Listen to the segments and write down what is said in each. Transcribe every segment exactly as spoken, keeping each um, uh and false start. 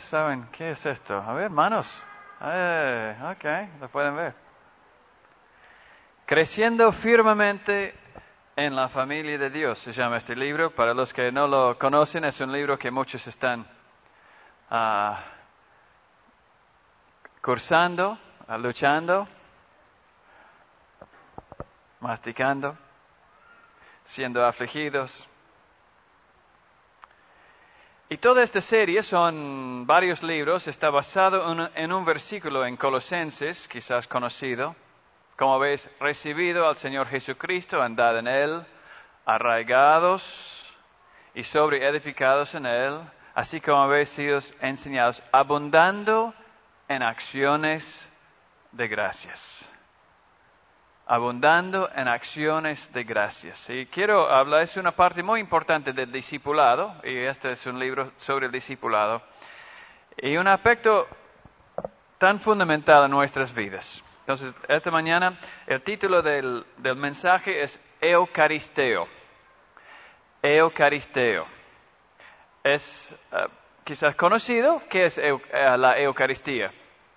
saben qué es esto? A ver, manos. Eh, ok, lo pueden ver. Creciendo firmemente en la familia de Dios, se llama este libro. Para los que no lo conocen, es un libro que muchos están uh, cursando, uh, luchando, masticando, siendo afligidos. Y toda esta serie son varios libros, está basado en, en un versículo en Colosenses, quizás conocido. Como veis, recibido al Señor Jesucristo, andad en Él, arraigados y sobreedificados en Él, así como habéis sido enseñados, abundando en acciones de gracias. Abundando en acciones de gracias. Y quiero hablar, es una parte muy importante del discipulado, y este es un libro sobre el discipulado, y un aspecto tan fundamental en nuestras vidas. Entonces, esta mañana el título del, del mensaje es Eucaristeo. Eucaristeo. Es uh, quizás conocido. ¿Qué es eu, uh, la Eucaristía?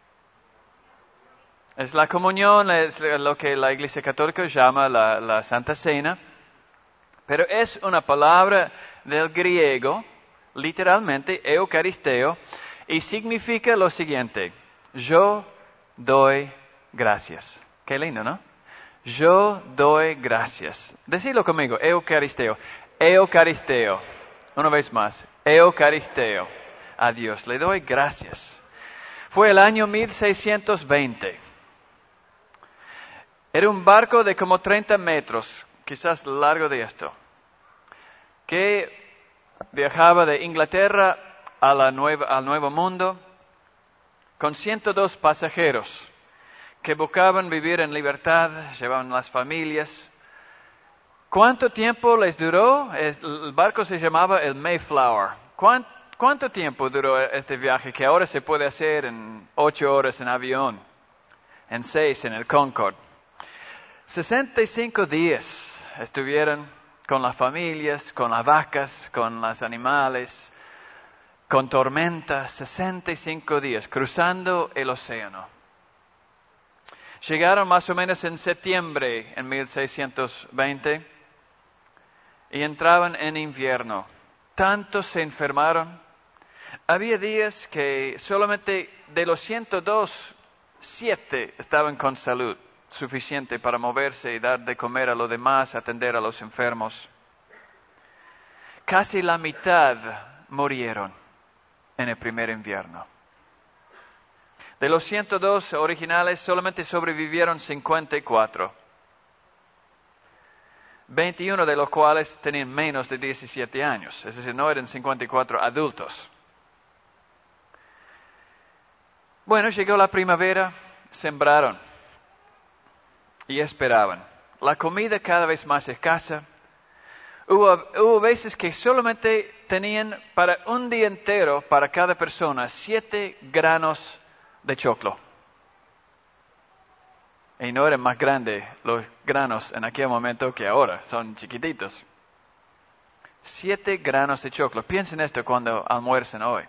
Es la comunión, es lo que la Iglesia Católica llama la, la Santa Cena. Pero es una palabra del griego, literalmente, Eucaristeo, y significa lo siguiente: yo doy gracias. Qué lindo, ¿no? Yo doy gracias. Decidlo conmigo, Eucaristeo. Eucaristeo. Una vez más, Eucaristeo. A Dios le doy gracias. Fue el año mil seiscientos veinte. Era un barco de como treinta metros, quizás largo de esto, que viajaba de Inglaterra a la nueva, al Nuevo Mundo con ciento dos pasajeros que buscaban vivir en libertad, llevaban las familias. ¿Cuánto tiempo les duró? El barco se llamaba el Mayflower. ¿Cuánto tiempo duró este viaje que ahora se puede hacer en ocho horas en avión, en seis en el Concorde? sesenta y cinco días estuvieron con las familias, con las vacas, con los animales, con tormentas, sesenta y cinco días, cruzando el océano. Llegaron más o menos en septiembre en mil seiscientos veinte y entraban en invierno. Tantos se enfermaron. Había días que solamente de los ciento dos, siete estaban con salud suficiente para moverse y dar de comer a los demás, atender a los enfermos. Casi la mitad murieron en el primer invierno. De los ciento dos originales, solamente sobrevivieron cincuenta y cuatro. veintiuno de los cuales tenían menos de diecisiete años. Es decir, no eran cincuenta y cuatro adultos. Bueno, llegó la primavera, sembraron y esperaban. La comida cada vez más escasa. Hubo, hubo veces que solamente tenían para un día entero, para cada persona, siete granos de choclo. Y no eran más grandes los granos en aquel momento que ahora, son chiquititos. Siete granos de choclo. Piensen esto cuando almuercen hoy.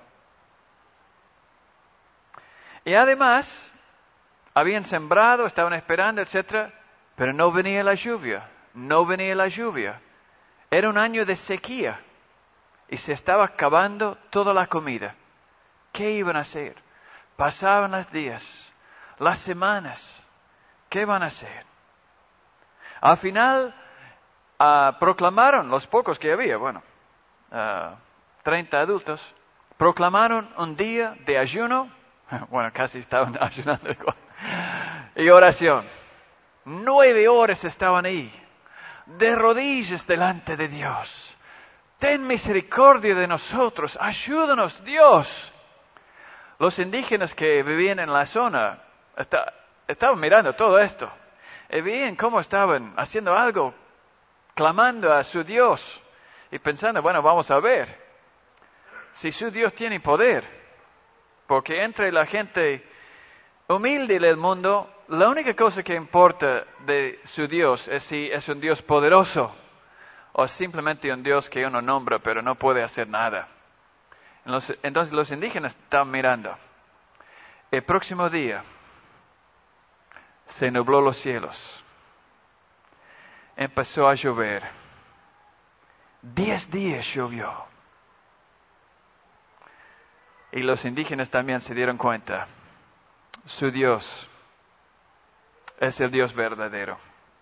Y además, habían sembrado, estaban esperando, etcétera, pero no venía la lluvia, no venía la lluvia. Era un año de sequía y se estaba acabando toda la comida. ¿Qué iban a hacer? Pasaban los días, las semanas. ¿Qué van a hacer? Al final uh, proclamaron, los pocos que había, bueno, uh, treinta adultos, proclamaron un día de ayuno. Bueno, casi estaban ayunando igual. Y oración. Nueve horas estaban ahí, de rodillas delante de Dios. Ten misericordia de nosotros, ayúdanos, Dios. Los indígenas que vivían en la zona está, estaban mirando todo esto. Y veían cómo estaban haciendo algo, clamando a su Dios. Y pensando, bueno, vamos a ver si su Dios tiene poder. Porque entre la gente humilde del mundo, la única cosa que importa de su Dios es si es un Dios poderoso o simplemente un Dios que uno nombra pero no puede hacer nada. Los- entonces los indígenas estaban mirando. El próximo día se nubló los cielos. Empezó a llover. Diez días llovió. Y los indígenas también se dieron cuenta. Su Dios es el Dios verdadero.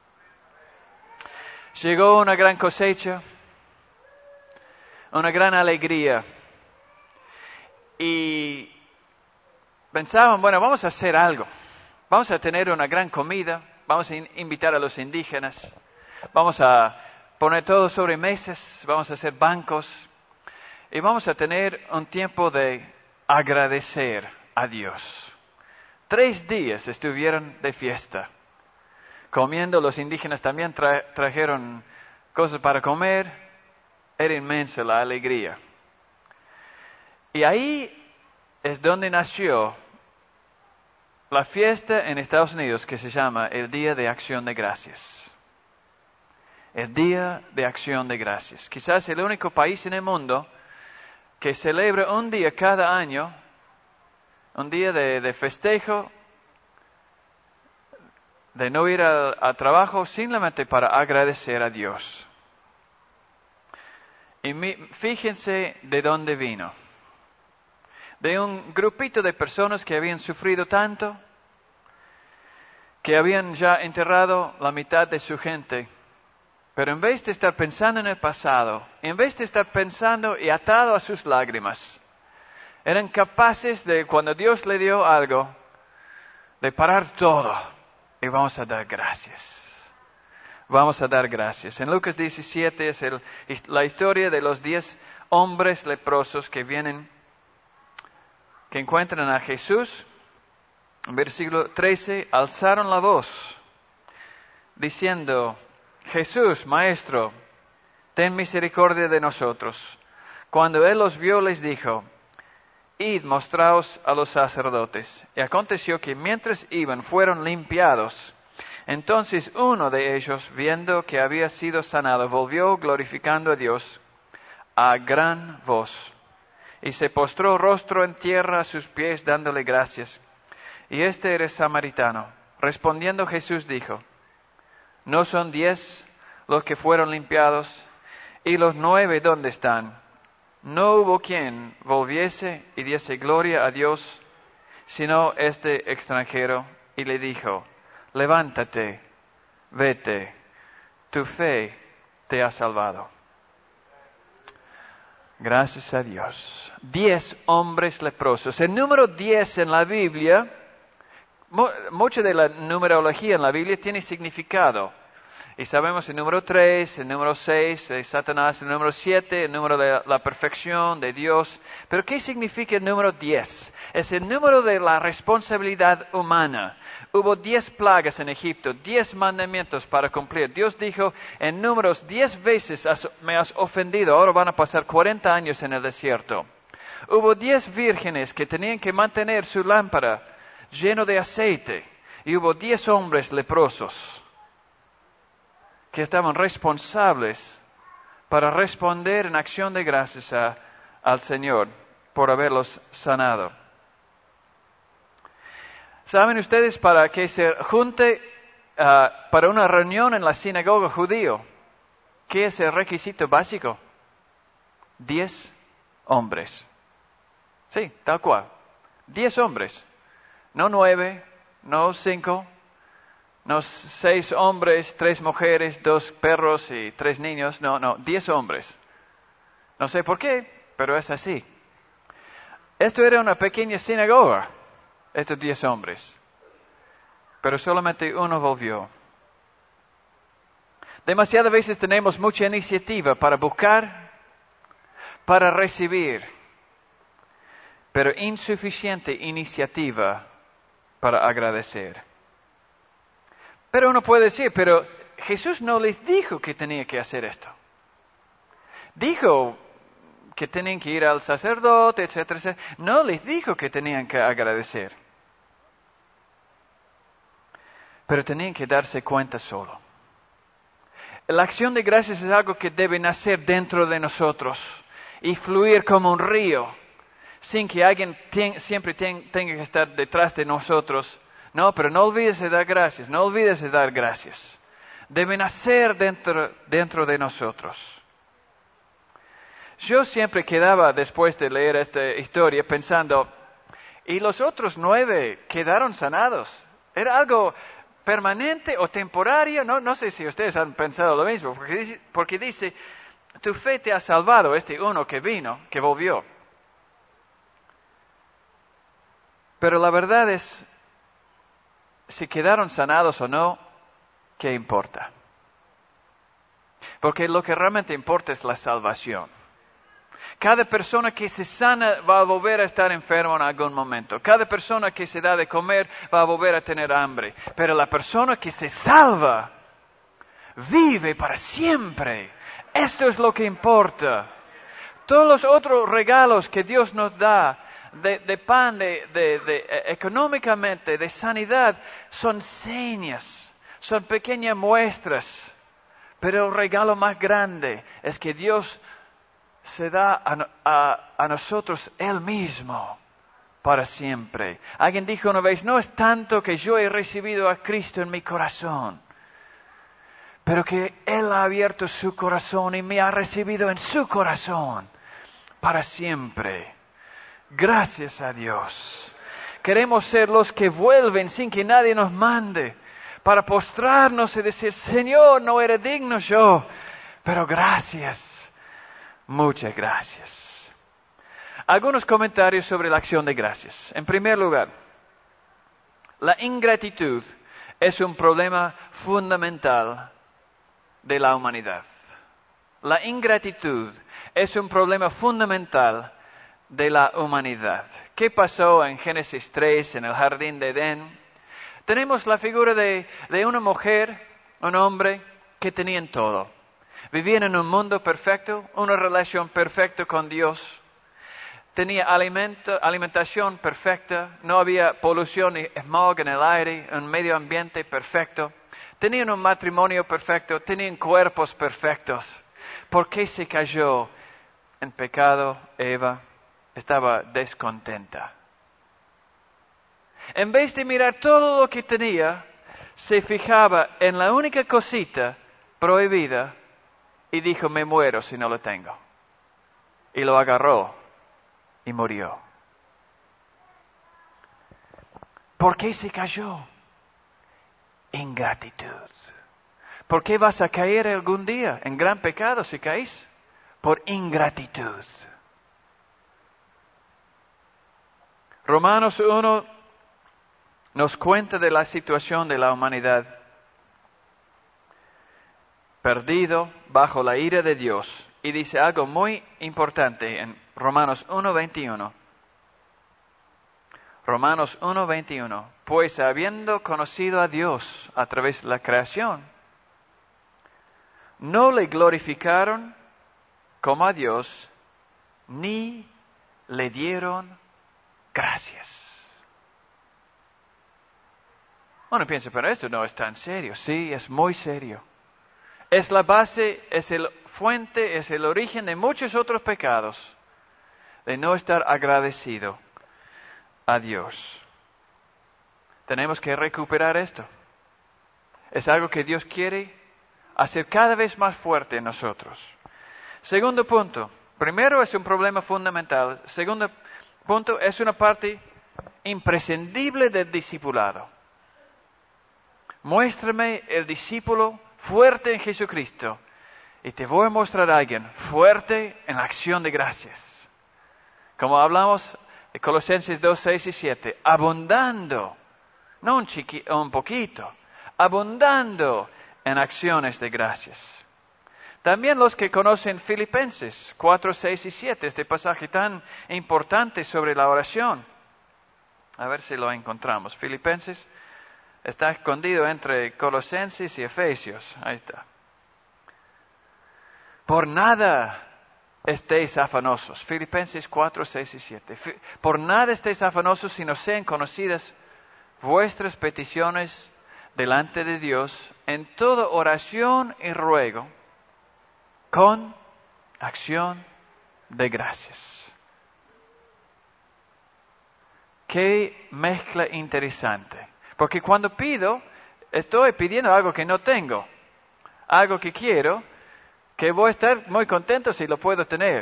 Llegó una gran cosecha, una gran alegría. Y pensaban, bueno, vamos a hacer algo. Vamos a tener una gran comida, vamos a in- invitar a los indígenas, vamos a poner todo sobre mesas, vamos a hacer bancos y vamos a tener un tiempo de agradecer a Dios. Tres días estuvieron de fiesta, comiendo. Los indígenas también tra- trajeron cosas para comer. Era inmensa la alegría. Y ahí es donde nació la fiesta en Estados Unidos que se llama el Día de Acción de Gracias. El Día de Acción de Gracias. Quizás el único país en el mundo que celebra un día cada año, un día de, de festejo, de no ir al, al trabajo simplemente para agradecer a Dios. Y mi, fíjense de dónde vino. De un grupito de personas que habían sufrido tanto, que habían ya enterrado la mitad de su gente, pero en vez de estar pensando en el pasado, en vez de estar pensando y atado a sus lágrimas, eran capaces de, cuando Dios le dio algo, de parar todo y vamos a dar gracias. Vamos a dar gracias. En Lucas diecisiete es el, la historia de los diez hombres leprosos que vienen, que encuentran a Jesús. En versículo trece, alzaron la voz, diciendo, Jesús, Maestro, ten misericordia de nosotros. Cuando él los vio, les dijo, id, mostraos a los sacerdotes. Y aconteció que mientras iban, fueron limpiados. Entonces uno de ellos, viendo que había sido sanado, volvió glorificando a Dios a gran voz. Y se postró rostro en tierra a sus pies, dándole gracias. Y este era samaritano. Respondiendo Jesús dijo, ¿no son diez los que fueron limpiados? ¿Y los nueve dónde están? No hubo quien volviese y diese gloria a Dios, sino este extranjero. Y le dijo, levántate, vete, tu fe te ha salvado. Gracias a Dios. Diez hombres leprosos. El número diez en la Biblia, mucha de la numerología en la Biblia tiene significado. Y sabemos el número tres, el número seis de Satanás, el número siete, el número de la perfección de Dios. Pero ¿qué significa el número diez? Es el número de la responsabilidad humana. Hubo diez plagas en Egipto, diez mandamientos para cumplir. Dios dijo, en números, diez veces has, me has ofendido, ahora van a pasar cuarenta años en el desierto. Hubo diez vírgenes que tenían que mantener su lámpara lleno de aceite. Y hubo diez hombres leprosos que estaban responsables para responder en acción de gracias a, al Señor por haberlos sanado. ¿Saben ustedes para que se junte uh, para una reunión en la sinagoga judío? ¿Qué es el requisito básico? Diez hombres. Sí, tal cual. Diez hombres. No nueve, no cinco, no seis hombres, tres mujeres, dos perros y tres niños. No, no, diez hombres. No sé por qué, pero es así. Esto era una pequeña sinagoga, estos diez hombres. Pero solamente uno volvió. Demasiadas veces tenemos mucha iniciativa para buscar, para recibir, pero insuficiente iniciativa para agradecer. Pero uno puede decir, pero Jesús no les dijo que tenía que hacer esto. Dijo que tenían que ir al sacerdote, etcétera, etcétera. No les dijo que tenían que agradecer. Pero tenían que darse cuenta solo. La acción de gracias es algo que debe nacer dentro de nosotros y fluir como un río sin que alguien ten, siempre ten, tenga que estar detrás de nosotros. No, pero no olvides de dar gracias, no olvides de dar gracias. Deben nacer dentro, dentro de nosotros. Yo siempre quedaba, después de leer esta historia, pensando, ¿y los otros nueve quedaron sanados? ¿Era algo permanente o temporario? No, no sé si ustedes han pensado lo mismo, porque dice, porque dice, tu fe te ha salvado, este uno que vino, que volvió. Pero la verdad es, si quedaron sanados o no, ¿qué importa? Porque lo que realmente importa es la salvación. Cada persona que se sana va a volver a estar enfermo en algún momento. Cada persona que se da de comer va a volver a tener hambre. Pero la persona que se salva vive para siempre. Esto es lo que importa. Todos los otros regalos que Dios nos da, de, de pan, de, de, de, económicamente, de sanidad, son señas, son pequeñas muestras. Pero el regalo más grande es que Dios se da a, a, a nosotros Él mismo para siempre. Alguien dijo una vez, no es tanto que yo he recibido a Cristo en mi corazón, pero que Él ha abierto su corazón y me ha recibido en su corazón para siempre. Gracias a Dios. Queremos ser los que vuelven sin que nadie nos mande, para postrarnos y decir, Señor, no era digno yo, pero gracias. Muchas gracias. Algunos comentarios sobre la acción de gracias. En primer lugar, la ingratitud es un problema fundamental de la humanidad. La ingratitud es un problema fundamental de la humanidad. ¿Qué pasó en Génesis tres, en el jardín de Edén? Tenemos la figura de, de una mujer, un hombre, que tenían todo. Vivían en un mundo perfecto, una relación perfecta con Dios. Tenía alimento, alimentación perfecta, no había polución ni smog en el aire, un medio ambiente perfecto. Tenían un matrimonio perfecto, tenían cuerpos perfectos. ¿Por qué se cayó en pecado Eva? Estaba descontenta. En vez de mirar todo lo que tenía, se fijaba en la única cosita prohibida y dijo, me muero si no lo tengo. Y lo agarró y murió. ¿Por qué se cayó? Ingratitud. ¿Por qué vas a caer algún día en gran pecado si caes? Por ingratitud. Romanos uno nos cuenta de la situación de la humanidad, perdido bajo la ira de Dios. Y dice algo muy importante en Romanos uno veintiuno. Romanos uno veintiuno. Pues habiendo conocido a Dios a través de la creación, no le glorificaron como a Dios, ni le dieron gracias. Uno piensa, pero esto no es tan serio. Sí, es muy serio. Es la base, es el fuente, es el origen de muchos otros pecados, de no estar agradecido a Dios. Tenemos que recuperar esto. Es algo que Dios quiere hacer cada vez más fuerte en nosotros. Segundo punto. Primero es un problema fundamental. Segundo punto es una parte imprescindible del discipulado. Muéstrame el discípulo fuerte en Jesucristo y te voy a mostrar a alguien fuerte en la acción de gracias. Como hablamos de Colosenses dos, seis y siete, abundando, no un, chiqui, un poquito, abundando en acciones de gracias. También los que conocen Filipenses cuatro, seis y siete, este pasaje tan importante sobre la oración. A ver si lo encontramos. Filipenses está escondido entre Colosenses y Efesios. Ahí está. Por nada estéis afanosos. Filipenses cuatro, seis y siete. Por nada estéis afanosos, sino sean conocidas vuestras peticiones delante de Dios en toda oración y ruego, con acción de gracias. Qué mezcla interesante. Porque cuando pido, estoy pidiendo algo que no tengo, algo que quiero, que voy a estar muy contento si lo puedo tener.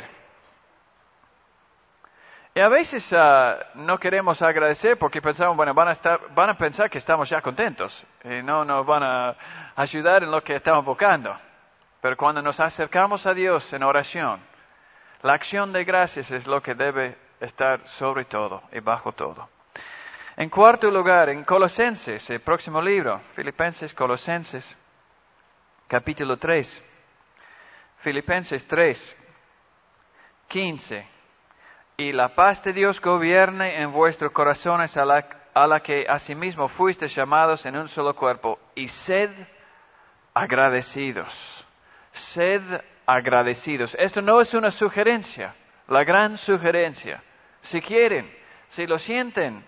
Y a veces uh, no queremos agradecer porque pensamos, bueno, van a, estar, van a pensar que estamos ya contentos y no nos van a ayudar en lo que estamos buscando. Pero cuando nos acercamos a Dios en oración, la acción de gracias es lo que debe estar sobre todo y bajo todo. En cuarto lugar, en Colosenses, el próximo libro, Filipenses, Colosenses, capítulo tres. Filipenses tres, quince. Y la paz de Dios gobierne en vuestros corazones, a la, a la que asimismo fuisteis llamados en un solo cuerpo, y sed agradecidos. Sed agradecidos. Esto no es una sugerencia, la gran sugerencia. Si quieren, si lo sienten,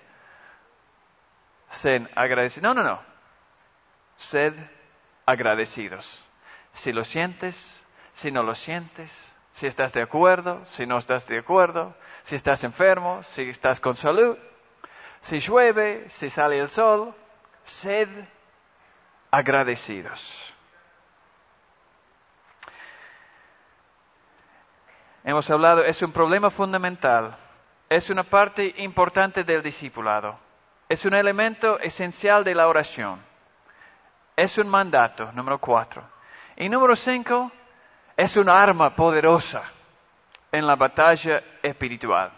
sed agradecidos. No, no, no. Sed agradecidos. Si lo sientes, si no lo sientes, si estás de acuerdo, si no estás de acuerdo, si estás enfermo, si estás con salud, si llueve, si sale el sol, sed agradecidos. Hemos hablado, es un problema fundamental, es una parte importante del discipulado, es un elemento esencial de la oración, es un mandato, número cuatro. Y número cinco, es un arma poderosa en la batalla espiritual.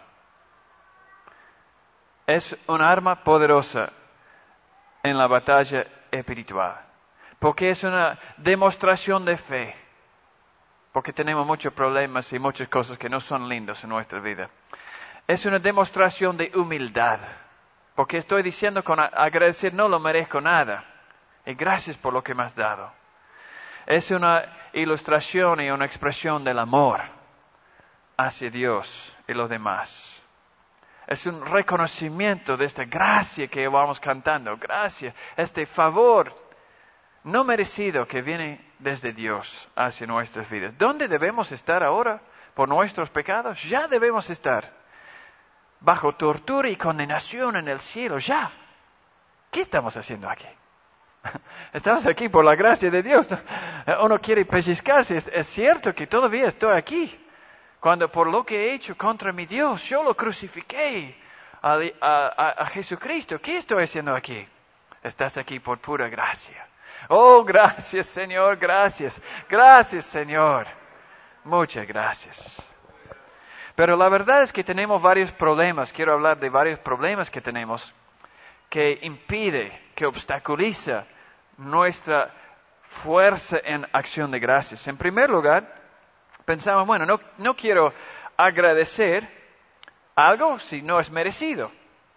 Es un arma poderosa en la batalla espiritual, porque es una demostración de fe. Porque tenemos muchos problemas y muchas cosas que no son lindas en nuestra vida. Es una demostración de humildad. Porque estoy diciendo con agradecer, no lo merezco nada. Y gracias por lo que me has dado. Es una ilustración y una expresión del amor hacia Dios y los demás. Es un reconocimiento de esta gracia que vamos cantando. Gracias, este favor no merecido que viene desde Dios hacia nuestras vidas. ¿Dónde debemos estar ahora por nuestros pecados? Ya debemos estar bajo tortura y condenación en el cielo, ya. ¿Qué estamos haciendo aquí? Estamos aquí por la gracia de Dios. Uno quiere pellizcarse. Es, es cierto que todavía estoy aquí. Cuando por lo que he hecho contra mi Dios, yo lo crucifiqué a, a, a Jesucristo. ¿Qué estoy haciendo aquí? Estás aquí por pura gracia. Oh, gracias, Señor, gracias. Gracias, Señor. Muchas gracias. Pero la verdad es que tenemos varios problemas. Quiero hablar de varios problemas que tenemos que impide, que obstaculiza nuestra fuerza en acción de gracias. En primer lugar, pensamos, bueno, no, no quiero agradecer algo si no es merecido.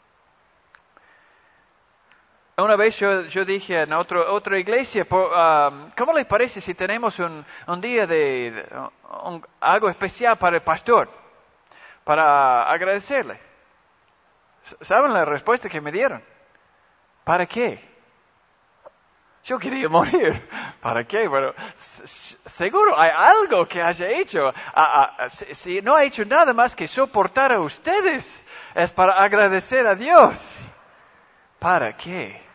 Una vez yo, yo dije en otro, otra iglesia, por, um, ¿cómo les parece si tenemos un, un día de, de un, algo especial para el pastor? Para agradecerle. ¿Saben la respuesta que me dieron? ¿Para qué? Yo quería morir. ¿Para qué? Bueno, seguro hay algo que haya hecho. A, a, si, si no ha hecho nada más que soportar a ustedes, es para agradecer a Dios. ¿Para qué?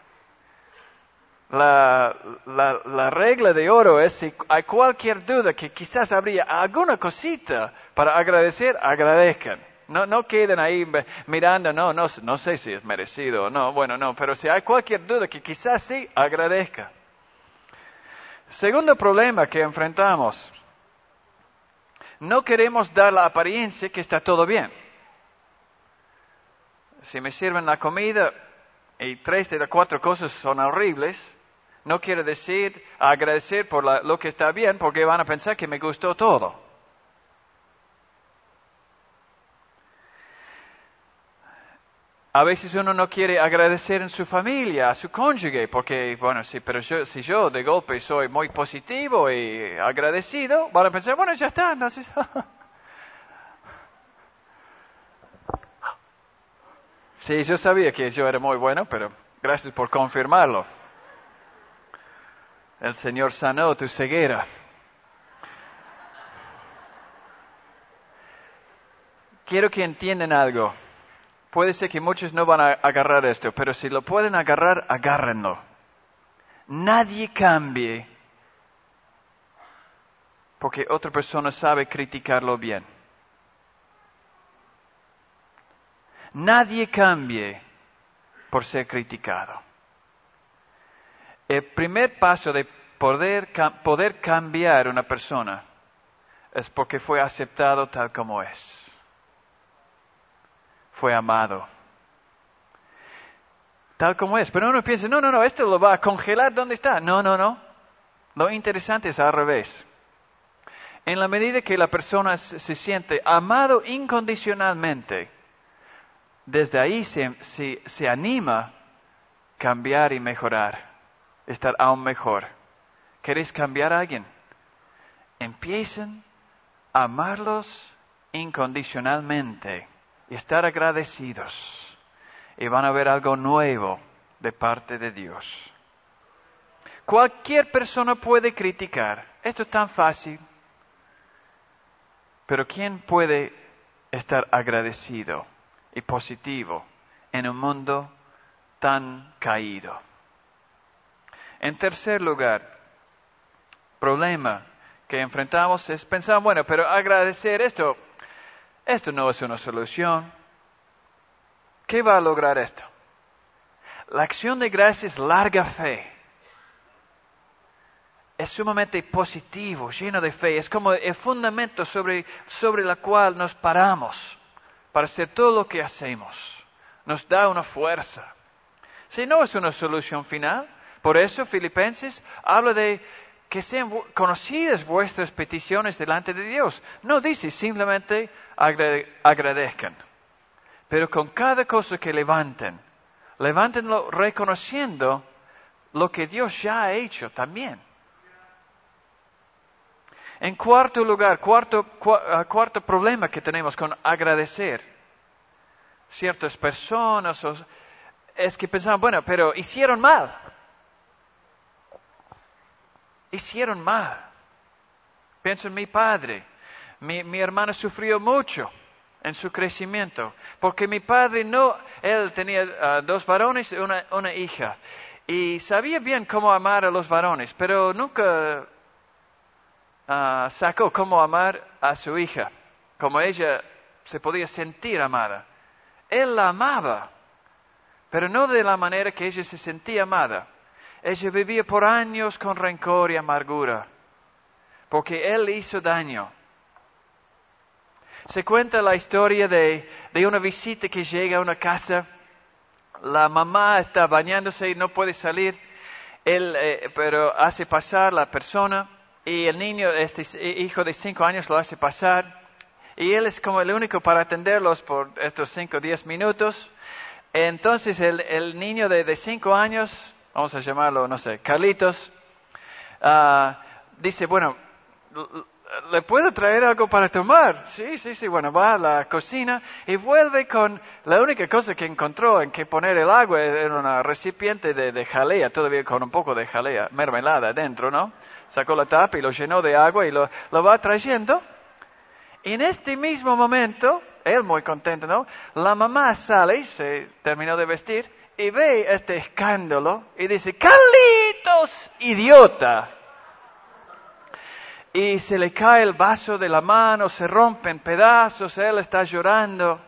La, la, la regla de oro es si hay cualquier duda que quizás habría alguna cosita para agradecer, agradezcan. No, no queden ahí mirando, no, no, no sé si es merecido o no, bueno, no, pero si hay cualquier duda que quizás sí, agradezca. Segundo problema que enfrentamos, no queremos dar la apariencia que está todo bien. Si me sirven la comida y tres de las cuatro cosas son horribles, no quiero decir agradecer por la, lo que está bien, porque van a pensar que me gustó todo. A veces uno no quiere agradecer en su familia, a su cónyuge, porque, bueno, sí, pero yo, si yo de golpe soy muy positivo y agradecido, van a pensar, bueno, ya está, entonces. Sí, yo sabía que yo era muy bueno, pero gracias por confirmarlo. El Señor sanó tu ceguera. Quiero que entiendan algo. Puede ser que muchos no van a agarrar esto, pero si lo pueden agarrar, agárrenlo. Nadie cambie porque otra persona sabe criticarlo bien. Nadie cambie por ser criticado. El primer paso de poder, poder cambiar una persona es porque fue aceptado tal como es. Fue amado. Tal como es. Pero uno piensa, no, no, no, esto lo va a congelar donde está. No, no, no. Lo interesante es al revés. En la medida que la persona se siente amado incondicionalmente, desde ahí se, se, se anima a cambiar y mejorar, estar aún mejor. ¿Queréis cambiar a alguien? Empiecen a amarlos incondicionalmente y estar agradecidos. Y van a ver algo nuevo de parte de Dios. Cualquier persona puede criticar. Esto es tan fácil. Pero ¿quién puede estar agradecido y positivo en un mundo tan caído? En tercer lugar, problema que enfrentamos es pensar, bueno, pero agradecer esto, esto no es una solución. ¿Qué va a lograr esto? La acción de gracias es larga fe. Es sumamente positivo, lleno de fe. Es como el fundamento sobre, sobre el cual nos paramos para hacer todo lo que hacemos. Nos da una fuerza. Si no es una solución final, por eso Filipenses habla de que sean conocidas vuestras peticiones delante de Dios. No dice simplemente agradezcan. Pero con cada cosa que levanten, levántenlo reconociendo lo que Dios ya ha hecho también. En cuarto lugar, cuarto, cu- uh, cuarto problema que tenemos con agradecer ciertas personas o, es que pensamos, bueno, pero hicieron mal. Hicieron mal. Pienso en mi padre. Mi, mi hermano sufrió mucho en su crecimiento, porque mi padre no, él tenía uh, dos varones y una, una hija, y sabía bien cómo amar a los varones, pero nunca uh, sacó cómo amar a su hija, como ella se podía sentir amada. Él la amaba, pero no de la manera que ella se sentía amada. Ella vivía por años con rencor y amargura, porque él le hizo daño. Se cuenta la historia de, de una visita que llega a una casa. La mamá está bañándose y no puede salir, él, eh, pero hace pasar la persona y el niño, este hijo de cinco años, lo hace pasar. Y él es como el único para atenderlos por estos cinco o diez minutos. Entonces el, el niño de, de cinco años, vamos a llamarlo, no sé, Carlitos, uh, dice, bueno, ¿le puedo traer algo para tomar? Sí, sí, sí. Bueno, va a la cocina y vuelve con la única cosa que encontró en que poner el agua en un recipiente de, de jalea, todavía con un poco de jalea, mermelada dentro, ¿no? Sacó la tapa y lo llenó de agua y lo, lo va trayendo. Y en este mismo momento, él muy contento, ¿no? La mamá sale y se terminó de vestir y ve este escándalo y dice, ¡Carlitos, idiota! Y se le cae el vaso de la mano, se rompe en pedazos, él está llorando.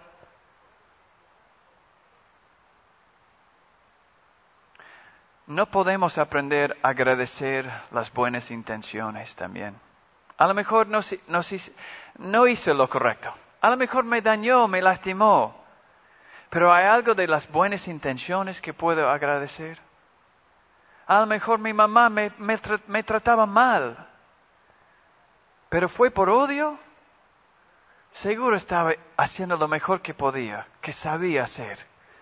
No podemos aprender a agradecer las buenas intenciones también. A lo mejor no, no, no hizo lo correcto. A lo mejor me dañó, me lastimó. Pero hay algo de las buenas intenciones que puedo agradecer. A lo mejor mi mamá me, me, me trataba mal. Pero fue por odio. Seguro estaba haciendo lo mejor que podía, que sabía hacer.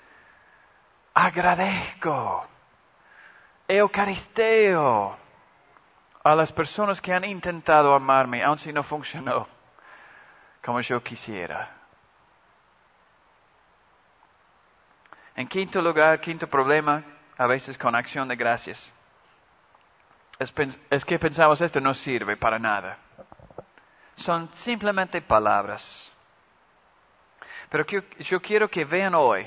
Agradezco, eucaristeo a las personas que han intentado amarme, aun si no funcionó como yo quisiera. En quinto lugar, quinto problema, a veces con acción de gracias, es, es que pensamos esto no sirve para nada. Son simplemente palabras. Pero que, yo quiero que vean hoy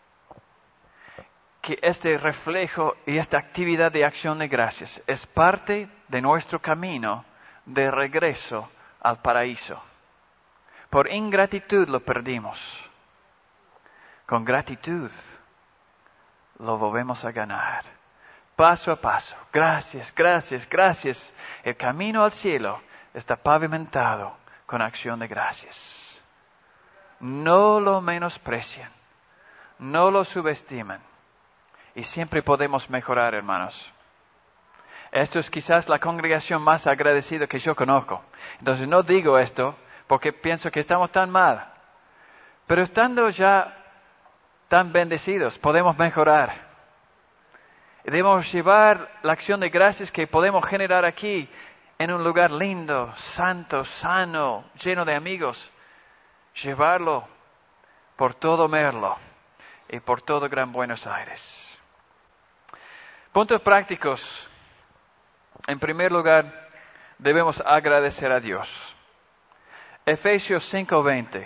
que este reflejo y esta actividad de acción de gracias es parte de nuestro camino de regreso al paraíso. Por ingratitud lo perdimos. Con gratitud lo volvemos a ganar. Paso a paso. Gracias, gracias, gracias. El camino al cielo está pavimentado con acción de gracias. No lo menosprecien. No lo subestimen. Y siempre podemos mejorar, hermanos. Esto es quizás la congregación más agradecida que yo conozco. Entonces no digo esto porque pienso que estamos tan mal. Pero estando ya tan bendecidos, podemos mejorar. Debemos llevar la acción de gracias que podemos generar aquí en un lugar lindo, santo, sano, lleno de amigos. Llevarlo por todo Merlo y por todo Gran Buenos Aires. Puntos prácticos. En primer lugar, debemos agradecer a Dios. Efesios cinco veinte.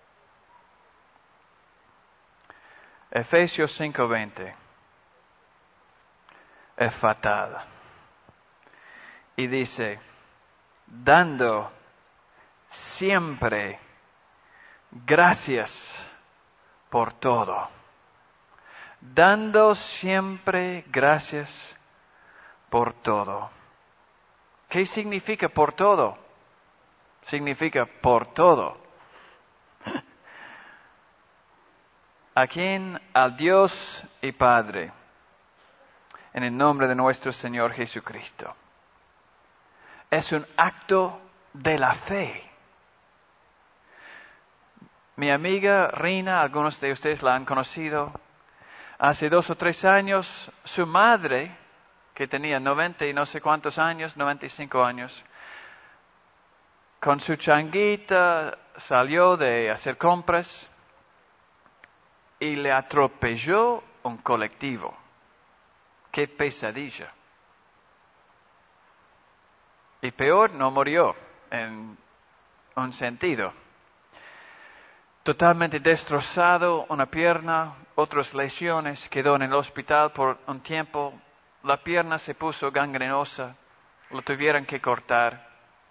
Efesios cinco veinte. Es fatal. Y dice, dando siempre gracias por todo. Dando siempre gracias por todo. ¿Qué significa por todo? Significa por todo. ¿A quién? Al Dios y Padre, en el nombre de nuestro Señor Jesucristo. Es un acto de la fe. Mi amiga Rina, algunos de ustedes la han conocido. Hace dos o tres años, su madre, que tenía noventa y no sé cuántos años, noventa y cinco años, con su changuita salió de hacer compras y le atropelló un colectivo. ¡Qué pesadilla! Y peor, no murió en un sentido. Totalmente destrozado, una pierna, otras lesiones, quedó en el hospital por un tiempo. La pierna se puso gangrenosa, lo tuvieron que cortar.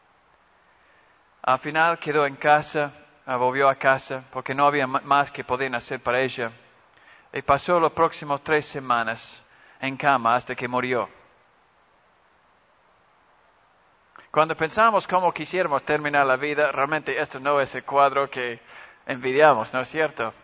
Al final quedó en casa, volvió a casa, porque no había más que podían hacer para ella. Y pasó los próximos tres semanas en cama hasta que murió. Cuando pensamos cómo quisiéramos terminar la vida, realmente esto no es el cuadro que envidiamos, ¿no es cierto?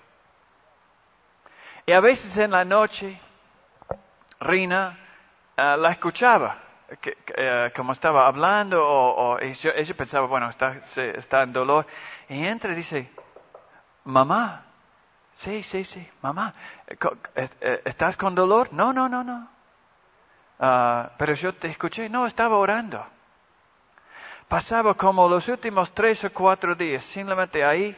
Y a veces en la noche, Rina uh, la escuchaba, que, uh, como estaba hablando, o, o ella, ella pensaba, bueno, está, se, está en dolor, y entra y dice, mamá, sí, sí, sí, mamá, ¿estás con dolor? No, no, no, no. Uh, pero yo te escuché, no, estaba orando. Pasaba como los últimos tres o cuatro días, simplemente ahí,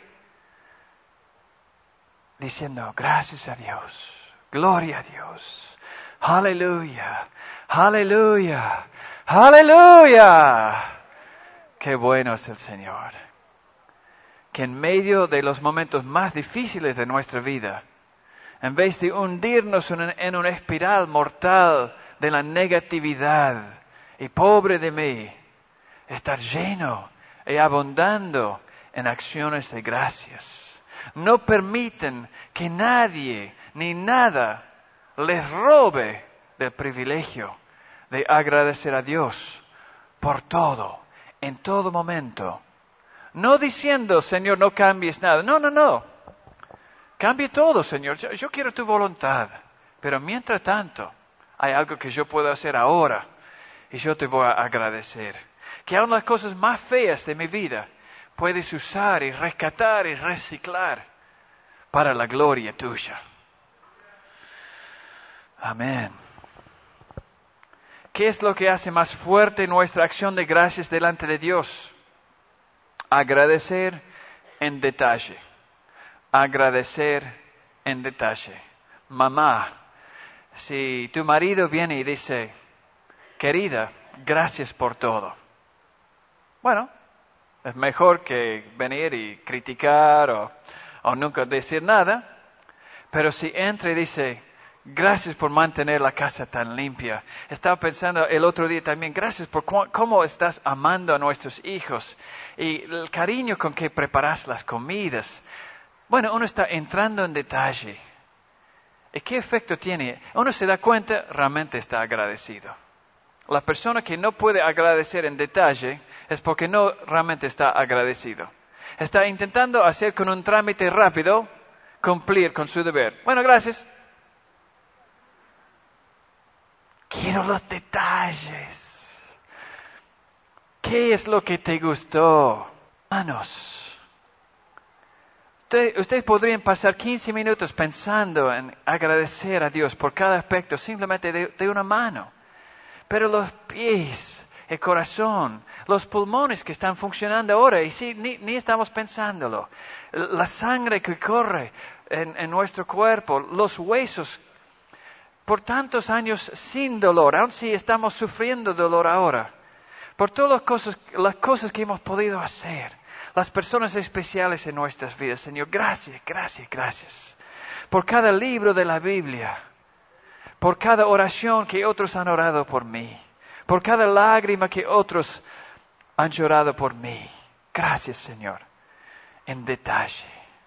diciendo, gracias a Dios, gloria a Dios, aleluya, aleluya, aleluya. Qué bueno es el Señor. Que en medio de los momentos más difíciles de nuestra vida, en vez de hundirnos en, en una espiral mortal de la negatividad y pobre de mí, estar lleno y abundando en acciones de gracias. No permiten que nadie ni nada les robe del privilegio de agradecer a Dios por todo, en todo momento. No diciendo, Señor, no cambies nada. No, no, no. Cambie todo, Señor. Yo, yo quiero tu voluntad. Pero mientras tanto, hay algo que yo puedo hacer ahora y yo te voy a agradecer. Que aun las cosas más feas de mi vida puedes usar y rescatar y reciclar para la gloria tuya. Amén. ¿Qué es lo que hace más fuerte nuestra acción de gracias delante de Dios? Agradecer en detalle. Agradecer en detalle. Mamá, si tu marido viene y dice, querida, gracias por todo. Bueno, es mejor que venir y criticar o o nunca decir nada, pero si entra y dice, gracias por mantener la casa tan limpia. Estaba pensando el otro día también, gracias por cómo estás amando a nuestros hijos y el cariño con que preparas las comidas. Bueno, uno está entrando en detalle. ¿Y qué efecto tiene? Uno se da cuenta, realmente está agradecido. La persona que no puede agradecer en detalle es porque no realmente está agradecido. Está intentando hacer con un trámite rápido, cumplir con su deber. Bueno, gracias. Quiero los detalles. ¿Qué es lo que te gustó? Hermanos, usted, ustedes podrían pasar quince minutos pensando en agradecer a Dios por cada aspecto, simplemente de, de una mano. Pero los pies, el corazón, los pulmones que están funcionando ahora, y sí, ni, ni estamos pensándolo, la sangre que corre en, en nuestro cuerpo, los huesos, por tantos años sin dolor, aun si estamos sufriendo dolor ahora, por todas las cosas, las cosas que hemos podido hacer, las personas especiales en nuestras vidas. Señor, gracias, gracias, gracias. Por cada libro de la Biblia, por cada oración que otros han orado por mí, por cada lágrima que otros han llorado por mí. Gracias, Señor, en detalle.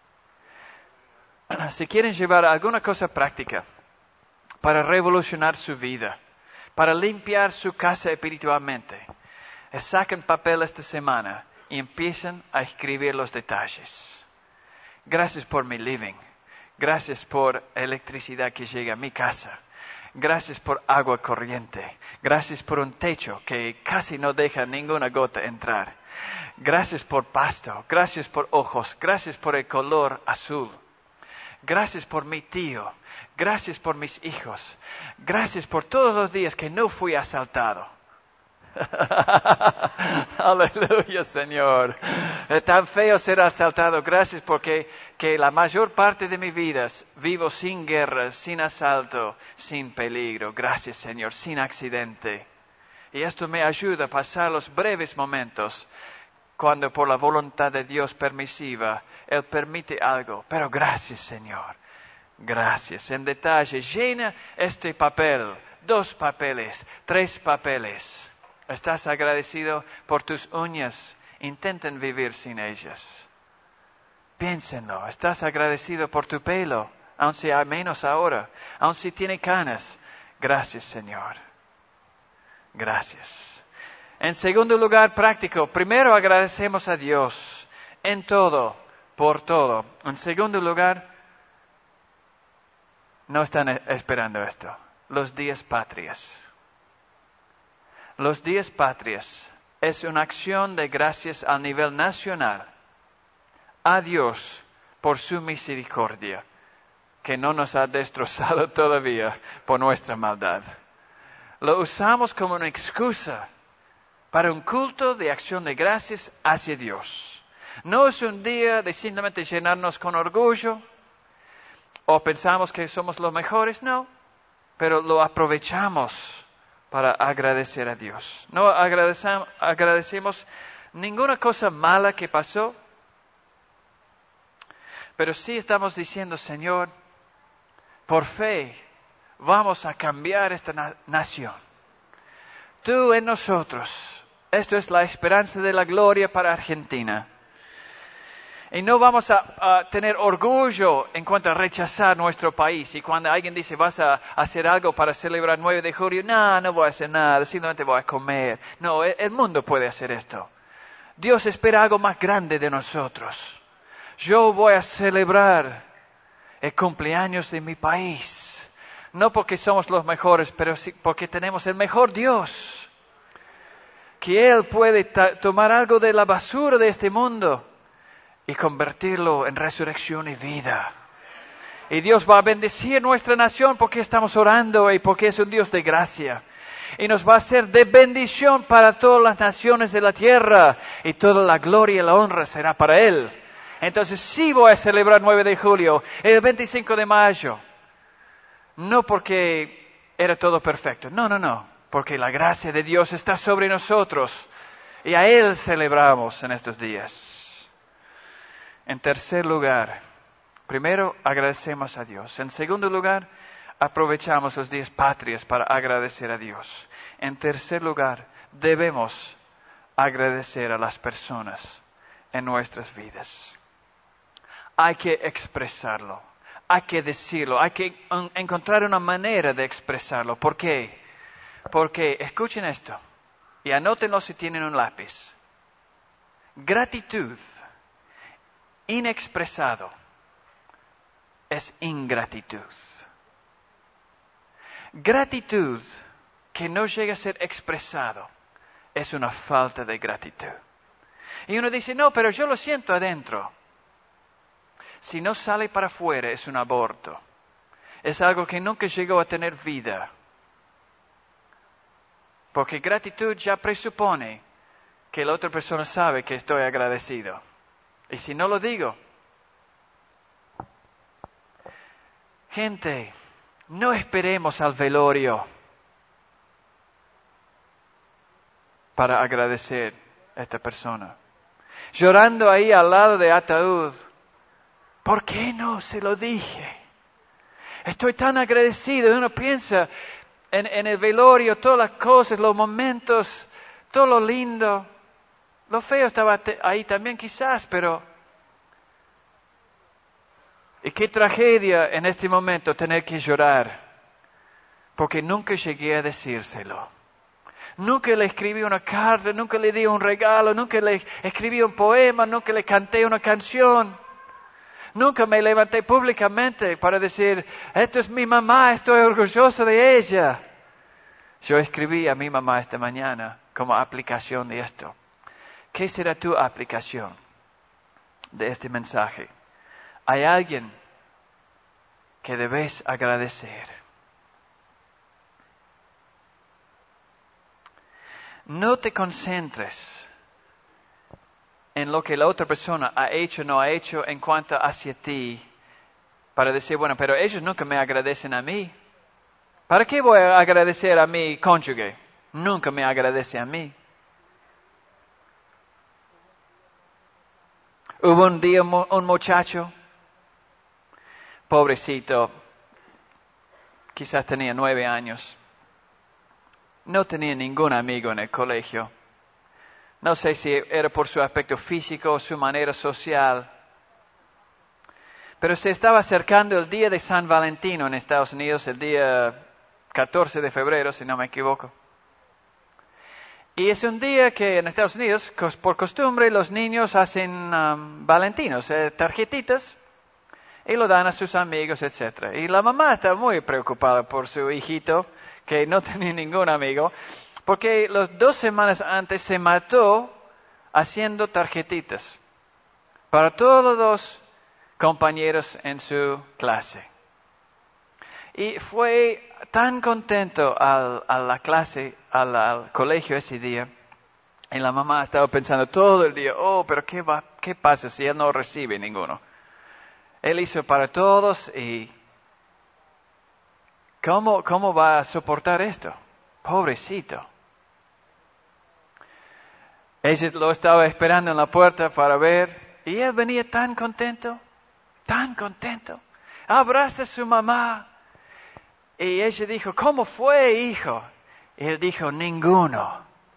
Si quieren llevar alguna cosa práctica para revolucionar su vida, para limpiar su casa espiritualmente, saquen papel esta semana y empiecen a escribir los detalles. Gracias por mi living. Gracias por electricidad que llega a mi casa. Gracias por agua corriente. Gracias por un techo que casi no deja ninguna gota entrar. Gracias por pasto. Gracias por ojos. Gracias por el color azul. Gracias por mi tío. Gracias por mis hijos. Gracias por todos los días que no fui asaltado. Aleluya, Señor. Es tan feo ser asaltado. Gracias porque que la mayor parte de mi vida vivo sin guerra, sin asalto, sin peligro. Gracias, Señor, sin accidente. Y esto me ayuda a pasar los breves momentos cuando por la voluntad de Dios permisiva, Él permite algo. Pero gracias, Señor. Gracias. En detalle, llena este papel, dos papeles, tres papeles. ¿Estás agradecido por tus uñas? Intenten vivir sin ellas. Piénsenlo. ¿Estás agradecido por tu pelo? Aun si hay menos ahora. Aun si tiene canas. Gracias, Señor. Gracias. En segundo lugar, práctico. Primero agradecemos a Dios en todo, por todo. En segundo lugar, no están esperando esto. Los días patrias. Los días patrias es una acción de gracias a nivel nacional a Dios por su misericordia, que no nos ha destrozado todavía por nuestra maldad. Lo usamos como una excusa para un culto de acción de gracias hacia Dios. No es un día de simplemente llenarnos con orgullo o pensamos que somos los mejores, no, pero lo aprovechamos para agradecer a Dios. No agradecemos, agradecemos ninguna cosa mala que pasó, pero sí estamos diciendo, Señor, por fe vamos a cambiar esta na- nación. Tú en nosotros. Esto es la esperanza de la gloria para Argentina. Y no vamos a, a tener orgullo en cuanto a rechazar nuestro país. Y cuando alguien dice, vas a hacer algo para celebrar nueve de julio, no, no voy a hacer nada, simplemente voy a comer. No, el, el mundo puede hacer esto. Dios espera algo más grande de nosotros. Yo voy a celebrar el cumpleaños de mi país. No porque somos los mejores, pero sí porque tenemos el mejor Dios. Que Él puede ta- tomar algo de la basura de este mundo y convertirlo en resurrección y vida. Y Dios va a bendecir nuestra nación porque estamos orando y porque es un Dios de gracia. Y nos va a hacer de bendición para todas las naciones de la tierra. Y toda la gloria y la honra será para Él. Entonces sí voy a celebrar nueve de julio, el veinticinco de mayo. No porque era todo perfecto. No, no, no. Porque la gracia de Dios está sobre nosotros. Y a Él celebramos en estos días. En tercer lugar, Primero, agradecemos a Dios. En segundo lugar, aprovechamos los días patrios para agradecer a Dios. En tercer lugar, debemos agradecer a las personas en nuestras vidas. Hay que expresarlo, hay que decirlo, hay que un, encontrar una manera de expresarlo. ¿Por qué? Porque, escuchen esto, y anótenlo si tienen un lápiz. Gratitud inexpresado es ingratitud. Gratitud que no llega a ser expresado es una falta de gratitud. Y uno dice, no, pero yo lo siento adentro. Si no sale para afuera es un aborto. Es algo que nunca llegó a tener vida. Porque gratitud ya presupone que la otra persona sabe que estoy agradecido. Y si no lo digo, gente, no esperemos al velorio para agradecer a esta persona. Llorando ahí al lado de ataúd, ¿por qué no se lo dije? Estoy tan agradecido. Uno piensa en, en el velorio, todas las cosas, los momentos, todo lo lindo. Lo feo estaba ahí también quizás, pero... Y qué tragedia en este momento tener que llorar, porque nunca llegué a decírselo. Nunca le escribí una carta, nunca le di un regalo, nunca le escribí un poema, nunca le canté una canción. Nunca me levanté públicamente para decir, esto es mi mamá, estoy orgulloso de ella. Yo escribí a mi mamá esta mañana como aplicación de esto. ¿Qué será tu aplicación de este mensaje? Hay alguien que debes agradecer. No te concentres en lo que la otra persona ha hecho o no ha hecho en cuanto hacia ti, para decir, bueno, pero ellos nunca me agradecen a mí. ¿Para qué voy a agradecer a mi cónyuge? Nunca me agradece a mí. Hubo un día un muchacho, pobrecito, quizás tenía nueve años, no tenía ningún amigo en el colegio. No sé si era por su aspecto físico o su manera social. Pero se estaba acercando el día de San Valentino en Estados Unidos, el día catorce de febrero, si no me equivoco. Y es un día que en Estados Unidos, por costumbre, los niños hacen um, valentinos, eh, tarjetitas, y lo dan a sus amigos, etcétera. Y la mamá estaba muy preocupada por su hijito, que no tenía ningún amigo, porque las dos semanas antes se mató haciendo tarjetitas para todos los compañeros en su clase. Y fue tan contento al, a la clase, al, al colegio ese día. Y la mamá estaba pensando todo el día, oh, pero ¿qué, va, qué pasa si él no recibe ninguno? Él hizo para todos y ¿cómo, cómo va a soportar esto? Pobrecito. Ella lo estaba esperando en la puerta para ver y él venía tan contento, tan contento. Abraza a su mamá. Y ella dijo, ¿cómo fue, hijo? Y él dijo, ninguno.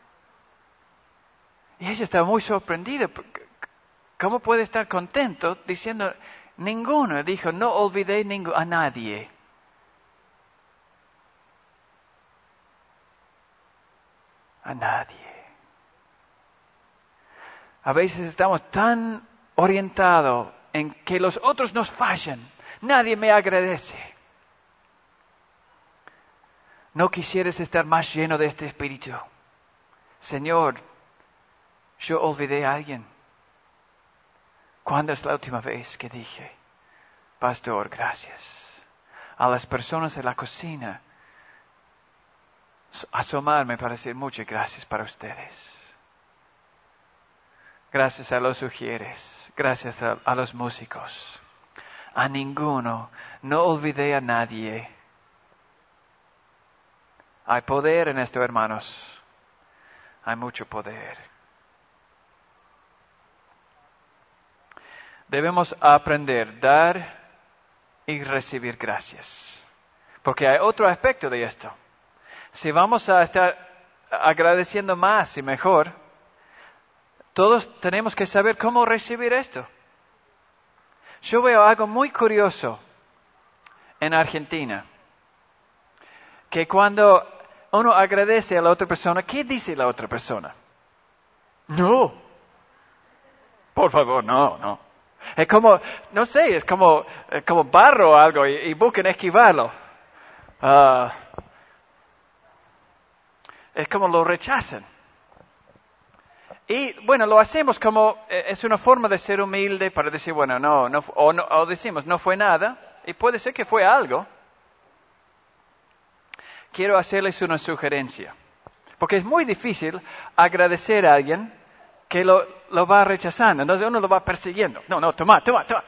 Y ella estaba muy sorprendida. ¿Cómo puede estar contento diciendo ninguno? Dijo, no olvidé ninguno, a nadie. A nadie. A veces estamos tan orientados en que los otros nos fallan. Nadie me agradece. ¿No quisieras estar más lleno de este espíritu? Señor, yo olvidé a alguien. ¿Cuándo es la última vez que dije, Pastor, gracias? A las personas en la cocina, asomarme para decir muchas gracias para ustedes. Gracias a los sugieres, gracias a, a los músicos. A ninguno, no olvidé a nadie. Hay poder en esto, hermanos. Hay mucho poder. Debemos aprender a dar y recibir gracias. Porque hay otro aspecto de esto. Si vamos a estar agradeciendo más y mejor, todos tenemos que saber cómo recibir esto. Yo veo algo muy curioso en Argentina, que cuando uno agradece a la otra persona, ¿qué dice la otra persona? No, por favor, no, no. Es como, no sé, es como, es como barro o algo y, y buscan esquivarlo. Uh, es como lo rechazan. Y bueno, lo hacemos como, es una forma de ser humilde para decir, bueno, no, no o, no, o decimos, no fue nada, y puede ser que fue algo. Quiero hacerles una sugerencia, porque es muy difícil agradecer a alguien que lo, lo va rechazando, entonces uno lo va persiguiendo. No, no, toma, toma, toma.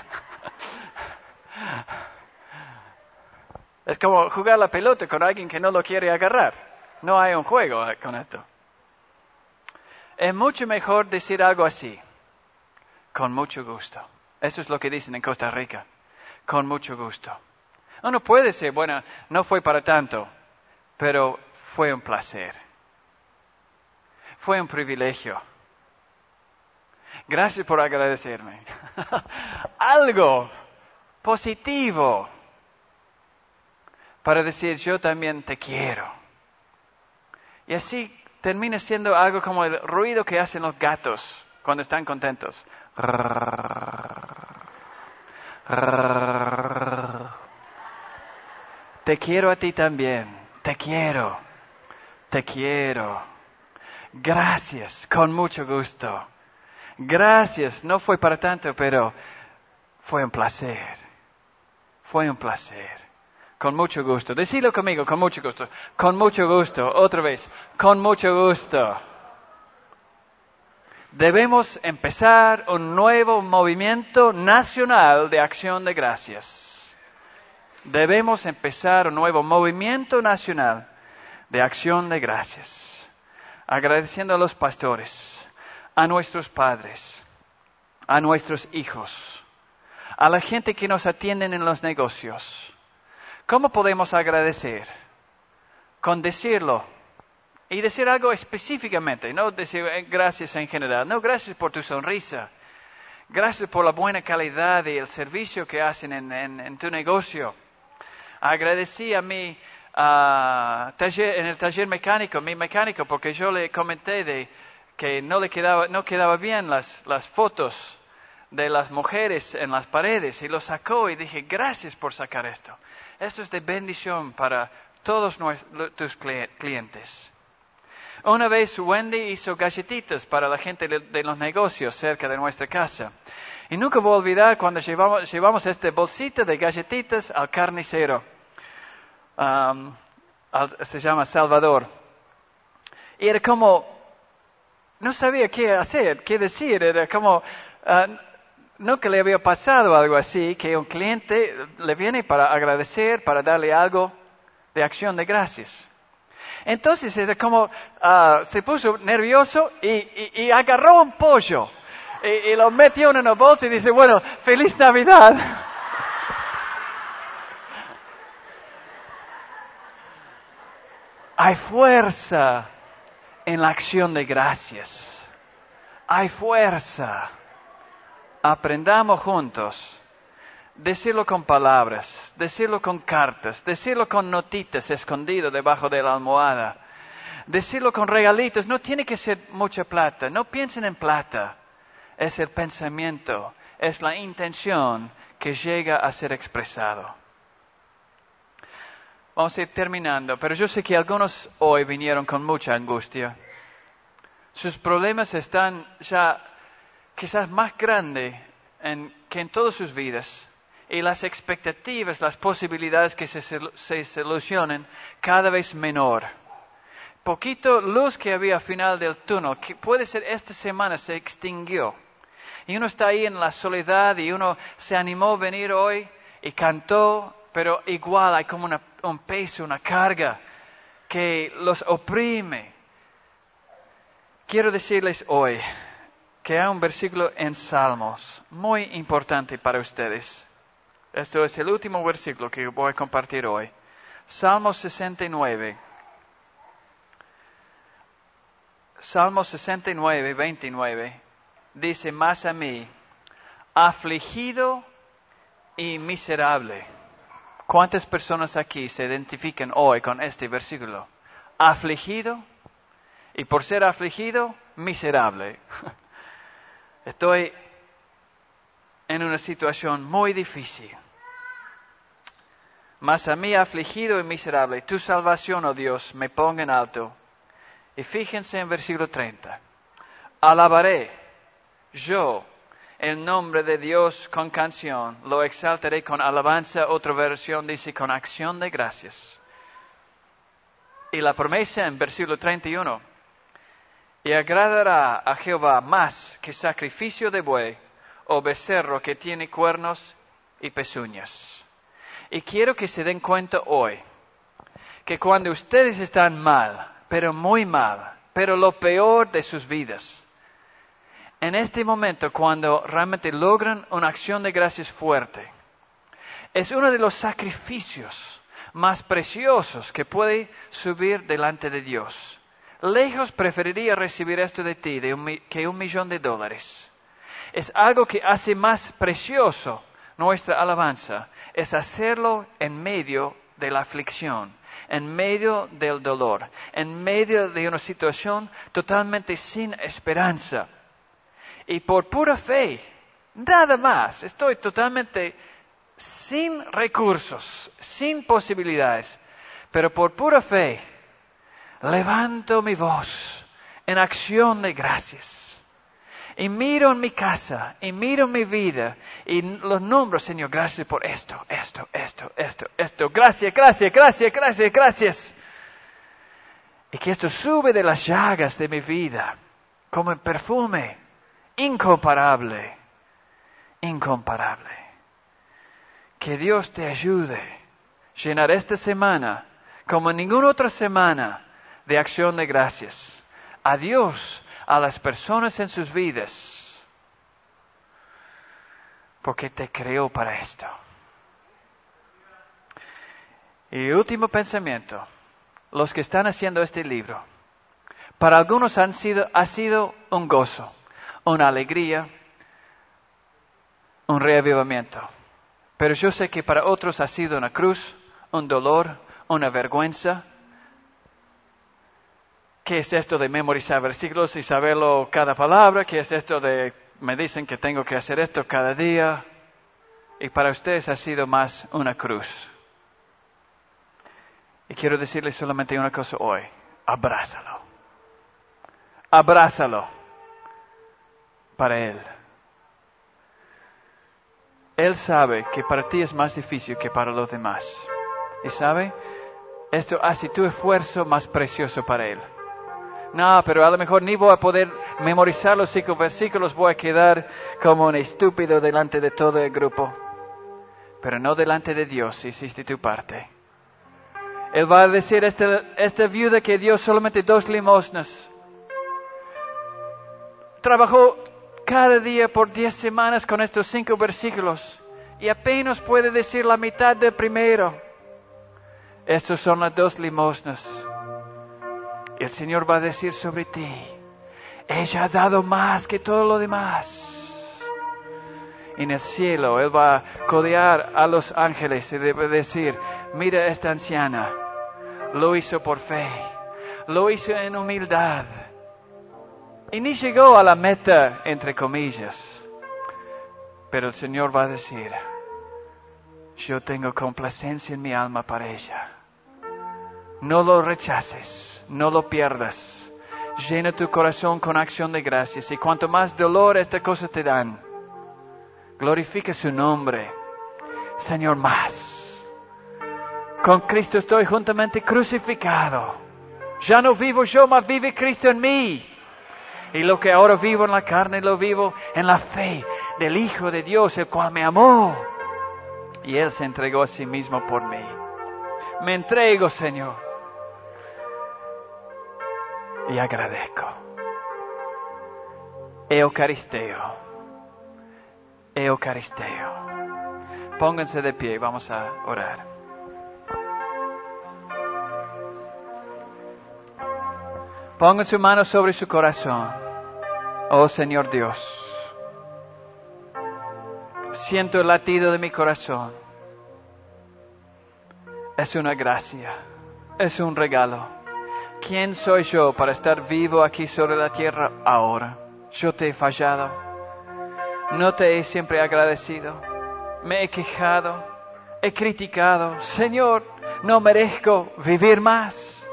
Es como jugar la pelota con alguien que no lo quiere agarrar. No hay un juego con esto. Es mucho mejor decir algo así, con mucho gusto. Eso es lo que dicen en Costa Rica, con mucho gusto. Uno puede decir, bueno, no fue para tanto, pero fue un placer. Fue un privilegio. Gracias por agradecerme. Algo positivo para decir, yo también te quiero. Y así termina siendo algo como el ruido que hacen los gatos cuando están contentos. Te quiero a ti también. Te quiero. Te quiero. Gracias. Con mucho gusto. Gracias. No fue para tanto, pero fue un placer. Fue un placer. Con mucho gusto. Decilo conmigo, con mucho gusto. Con mucho gusto. Otra vez. Con mucho gusto. Debemos empezar un nuevo movimiento nacional de acción de gracias. Debemos empezar un nuevo movimiento nacional de acción de gracias. Agradeciendo a los pastores, a nuestros padres, a nuestros hijos, a la gente que nos atienden en los negocios. ¿Cómo podemos agradecer? Con decirlo. Y decir algo específicamente, no decir gracias en general. No, gracias por tu sonrisa. Gracias por la buena calidad y el servicio que hacen en, en, en tu negocio. Agradecí a mi uh, taller, en el taller mecánico, mi mecánico, porque yo le comenté de que no le quedaba, no quedaba bien las, las fotos de las mujeres en las paredes y lo sacó y dije, gracias por sacar esto. Esto es de bendición para todos nuestros, tus clientes. Una vez Wendy hizo galletitas para la gente de, de los negocios cerca de nuestra casa. Y nunca voy a olvidar cuando llevamos, llevamos este bolsito de galletitas al carnicero. Um, al, se llama Salvador. Y era como, no sabía qué hacer, qué decir. Era como, uh, nunca le había pasado algo así, que un cliente le viene para agradecer, para darle algo de acción de gracias. Entonces era como, uh, se puso nervioso y, y, y agarró un pollo y, y lo metió en una bolsa y dice, bueno, ¡Feliz Navidad! Hay fuerza en la acción de gracias. Hay fuerza. Aprendamos juntos. Decirlo con palabras, decirlo con cartas, decirlo con notitas escondidas debajo de la almohada, decirlo con regalitos. No tiene que ser mucha plata, no piensen en plata. Es el pensamiento, es la intención que llega a ser expresado. Vamos a ir terminando, pero yo sé que algunos hoy vinieron con mucha angustia. Sus problemas están ya quizás más grandes en, que en todas sus vidas. Y las expectativas, las posibilidades que se, se solucionen cada vez menor. Poquito luz que había al final del túnel, que puede ser esta semana se extinguió. Y uno está ahí en la soledad y uno se animó a venir hoy y cantó, pero igual hay como una, un peso, una carga que los oprime. Quiero decirles hoy, que hay un versículo en Salmos muy importante para ustedes. Esto es el último versículo que voy a compartir hoy. Salmos sesenta y nueve. Salmos sesenta y nueve, veintinueve. Dice, mas a mí, afligido y miserable. ¿Cuántas personas aquí se identifican hoy con este versículo? Afligido y por ser afligido, miserable. Estoy en una situación muy difícil. Mas a mí afligido y miserable, tu salvación, oh Dios, me ponga en alto. Y fíjense en versículo treinta. Alabaré yo el nombre de Dios con canción, lo exaltaré con alabanza. Otra versión dice con acción de gracias. Y la promesa en versículo treinta y uno. Y agradará a Jehová más que sacrificio de buey o becerro que tiene cuernos y pezuñas. Y quiero que se den cuenta hoy que cuando ustedes están mal, pero muy mal, pero lo peor de sus vidas, en este momento cuando realmente logran una acción de gracias fuerte, es uno de los sacrificios más preciosos que puede subir delante de Dios. Lejos preferiría recibir esto de ti de un, que un millón de dólares. Es algo que hace más precioso nuestra alabanza, es hacerlo en medio de la aflicción, en medio del dolor, en medio de una situación totalmente sin esperanza. Y por pura fe, nada más, estoy totalmente sin recursos, sin posibilidades, pero por pura fe, levanto mi voz en acción de gracias. Y miro en mi casa, y miro mi vida, y los nombro, Señor, gracias por esto, esto, esto, esto, esto. Gracias, gracias, gracias, gracias, gracias. Y que esto sube de las llagas de mi vida, como el perfume, incomparable, incomparable. Que Dios te ayude a llenar esta semana, como ninguna otra semana, de acción de gracias. A Dios, a las personas en sus vidas, porque te creó para esto. Y último pensamiento, los que están haciendo este libro, para algunos han sido, ha sido un gozo, una alegría, un reavivamiento. Pero yo sé que para otros ha sido una cruz, un dolor, una vergüenza. ¿Qué es esto de memorizar versículos y saberlo cada palabra? ¿Qué es esto de me dicen que tengo que hacer esto cada día? Y para ustedes ha sido más una cruz. Y quiero decirles solamente una cosa hoy. Abrázalo. Abrázalo para Él. Él sabe que para ti es más difícil que para los demás. Y sabe, esto hace tu esfuerzo más precioso para Él. No, pero a lo mejor ni voy a poder memorizar los cinco versículos, voy a quedar como un estúpido delante de todo el grupo. Pero no delante de Dios si hiciste tu parte. Él va a decir a esta, esta viuda que dio solamente dos limosnas. Trabajó cada día por diez semanas con estos cinco versículos y apenas puede decir la mitad del primero. Estas son las dos limosnas. El Señor va a decir sobre ti, ella ha dado más que todo lo demás. En el cielo, Él va a codear a los ángeles y debe decir, mira esta anciana, lo hizo por fe, lo hizo en humildad. Y ni llegó a la meta, entre comillas. Pero el Señor va a decir, yo tengo complacencia en mi alma para ella. No lo rechaces, no lo pierdas. Llena tu corazón con acción de gracias. Y cuanto más dolor estas cosas te dan, glorifica su nombre. Señor, más. Con Cristo estoy juntamente crucificado. Ya no vivo yo, mas vive Cristo en mí. Y lo que ahora vivo en la carne, lo vivo en la fe del Hijo de Dios, el cual me amó. Y Él se entregó a sí mismo por mí. Me entrego, Señor. Y agradezco. Eucaristeo. Eucaristeo. Pónganse de pie, vamos a orar. Pongan su mano sobre su corazón. Oh Señor Dios. Siento el latido de mi corazón. Es una gracia. Es un regalo. ¿Quién soy yo para estar vivo aquí sobre la tierra ahora? Yo te he fallado. No te he siempre agradecido. Me he quejado. He criticado. Señor, no merezco vivir más.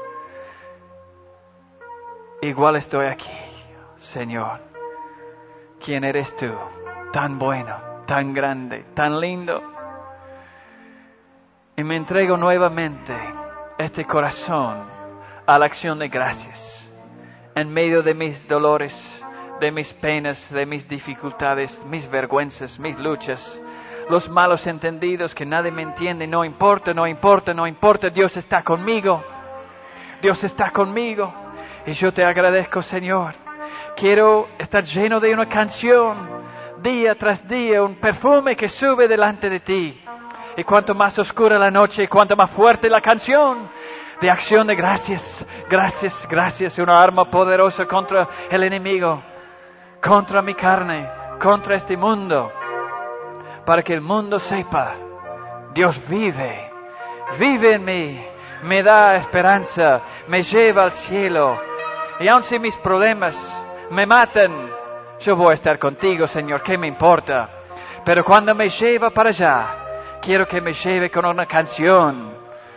Igual estoy aquí, Señor. ¿Quién eres tú? Tan bueno, tan grande, tan lindo. Y me entrego nuevamente este corazón a la acción de gracias. En medio de mis dolores, de mis penas, de mis dificultades, mis vergüenzas, mis luchas, los malos entendidos que nadie me entiende, no importa, no importa, no importa. Dios está conmigo. Dios está conmigo. Y yo te agradezco, Señor. Quiero estar lleno de una canción, día tras día, un perfume que sube delante de ti. Y cuanto más oscura la noche, cuanto más fuerte la canción de acción de gracias, gracias, gracias. Una arma poderosa contra el enemigo, contra mi carne, contra este mundo. Para que el mundo sepa, Dios vive, vive en mí, me da esperanza, me lleva al cielo. Y aun si mis problemas me matan, yo voy a estar contigo, Señor, ¿qué me importa? Pero cuando me lleva para allá, quiero que me lleve con una canción.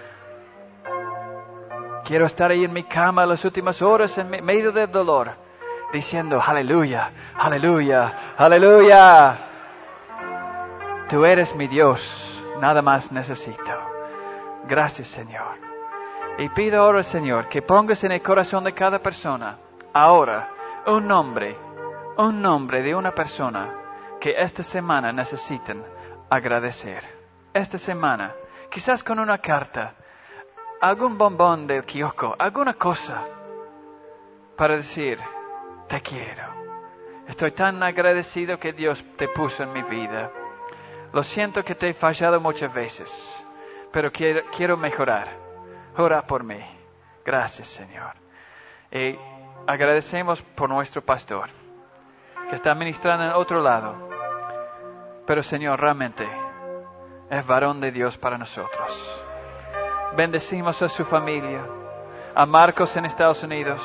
Quiero estar ahí en mi cama las últimas horas en medio del dolor, diciendo, aleluya, aleluya, aleluya. Tú eres mi Dios, nada más necesito. Gracias, Señor. Y pido ahora, Señor, que pongas en el corazón de cada persona, ahora, un nombre, un nombre de una persona que esta semana necesitan agradecer. Esta semana, quizás con una carta, algún bombón del kiosco, alguna cosa, para decir, te quiero. Estoy tan agradecido que Dios te puso en mi vida. Lo siento que te he fallado muchas veces, pero quiero, quiero mejorar. Ora por mí. Gracias, Señor. Y agradecemos por nuestro pastor, que está ministrando en otro lado. Pero, Señor, realmente es varón de Dios para nosotros. Bendecimos a su familia, a Marcos en Estados Unidos,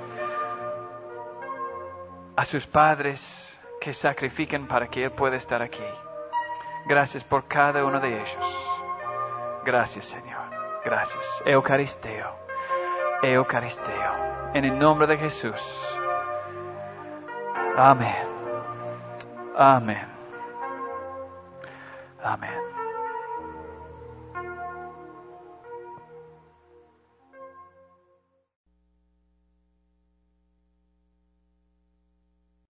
a sus padres que sacrifican para que Él pueda estar aquí. Gracias por cada uno de ellos. Gracias, Señor. Gracias. Eucaristeo. Eucaristeo. En el nombre de Jesús. Amén. Amén. Amén.